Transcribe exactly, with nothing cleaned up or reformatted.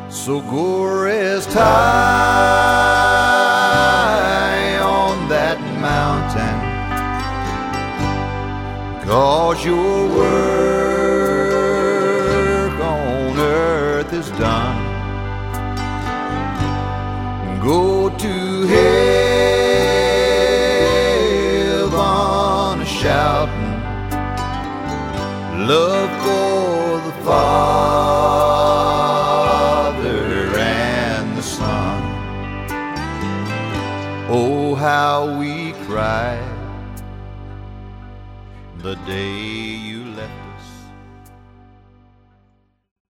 So go rest high on that mountain, 'cause your work on earth is done. Go to heaven shouting love for the Father and the Son. Oh, how we cried the day you left